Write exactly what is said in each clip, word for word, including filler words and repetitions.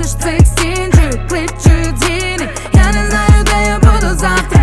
Поміж цих стін чую кліп, чую дзвіни. Я не знаю, де я буду завтра.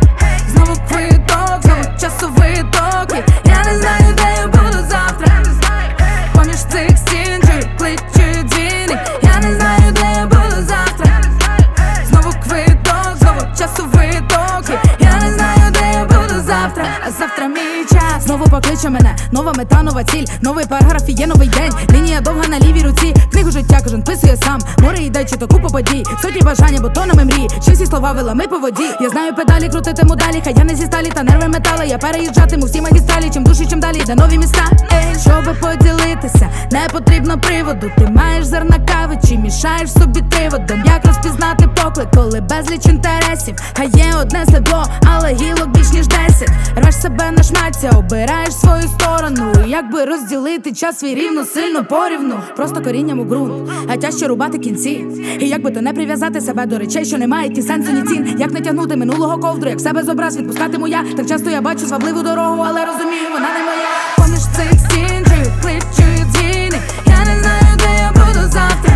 Знову квиток, знову часовий ток. Я не знаю, де я буду завтра. Поміж цих стін чую кліп, чую дзвіни. Я не знаю, де я буду завтра. Знову квиток, знову часовий ток. Я не знаю, де я буду завтра. А завтра мій час. Знову покличе мене, нова мета, нова ціль. Новий параграф і є новий день. Лінія довга на лівій руці. Книгу життя кожен писує сам. Море йде, чи то купа подій. Сотні бажання, бутонами мрій. Ще всі слова вилами по воді. Я знаю педалі, крутитиму далі. Хай я не зі сталі, та нерви метали. Я переїжджатиму всі магістралі. Чим душі, чим далі, де нові міста. Ей, щоби поділитися, не потрібно приводу. Ти маєш зерна кави, чи мішаєш собі триводом. Як розпізнати поклик, коли безліч інтересів. Хай є одне стебло, але гілок більш ніж десять. Рвеш себе на шмаття, обираєш свою сторону. І якби розділити час свій рівно, сильно порівну. Просто корінням у ґрунт, а тяжче рубати кінці. І якби то не прив'язати себе до речей, що не мають ні сенсу, ні цін. Як не тягнути минулого ковдру, як себе з образ відпускатиму я. Так часто я бачу звабливу дорогу, але розумію, вона не моя. Поміж цих стін чую кліп, чую дзвіни. Я не знаю, де я буду завтра.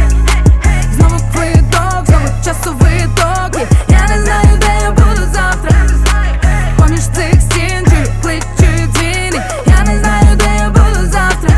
Знову квиток, знову часовий ток. Я не знаю, де я буду завтра. Поміж цих стін чую кліп, чую дзвіни. Я не знаю, де я буду завтра.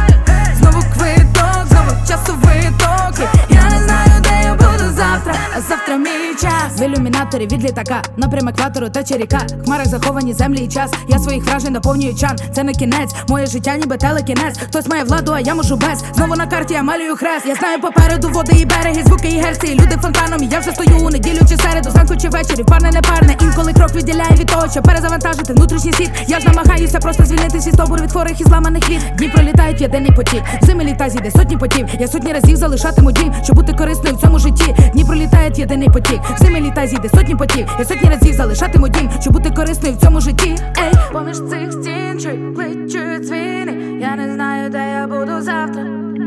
Знову квиток, знову часовий ток. Я не знаю, де я буду завтра. А завтра мій час. В ілюмінаторі від літака, напрям екватору тече ріка. В хмарах заховані землі і час. Я своїх вражень наповнюю чан. Це не кінець, моє життя ніби телекінець. Хтось має владу, а я можу без. Знову на карті я малюю хрест. Я знаю попереду води і береги, звуки і герці, і люди фонтаном. І я вже стою у неділю чи середу, зранку чи ввечері, парне не парне. Інколи крок відділяє від того, щоб перезавантажити внутрішній світ. Я ж намагаюся просто звільнитись від стовбур, від хворих і зламаних віт. Дні пролітають в єдиний потік. Зими літа зійде сотні потів. Я сотні разів залишатиму дім, щоб бути корисною в цьому житті. Дні пролітають в єдиний потік. Зими літа зійде сотні потів. Я сотні разів залишатиму дім, щоб бути корисною в цьому житті. Ей, поміж цих стін чую кліп, чую дзвіни. Я не знаю, де я буду завтра.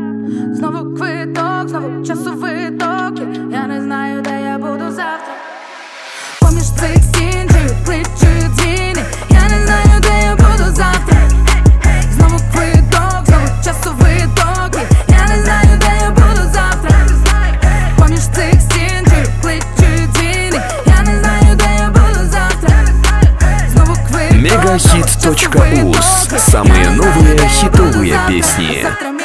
Знову квиток, знову часовий ток. Я не знаю, де я буду завтра. Поміж цих стін чую кліп, чую дзвіни. Я не знаю, де я буду завтра. Знову квиток, знову часовий ток. Я не знаю, де я буду завтра. Поміж цих стін чую кліп, чую дзвіни. Я не знаю, де я буду завтра. Знову квиток, Мегахит точка уз. Самые новые хитовые песни.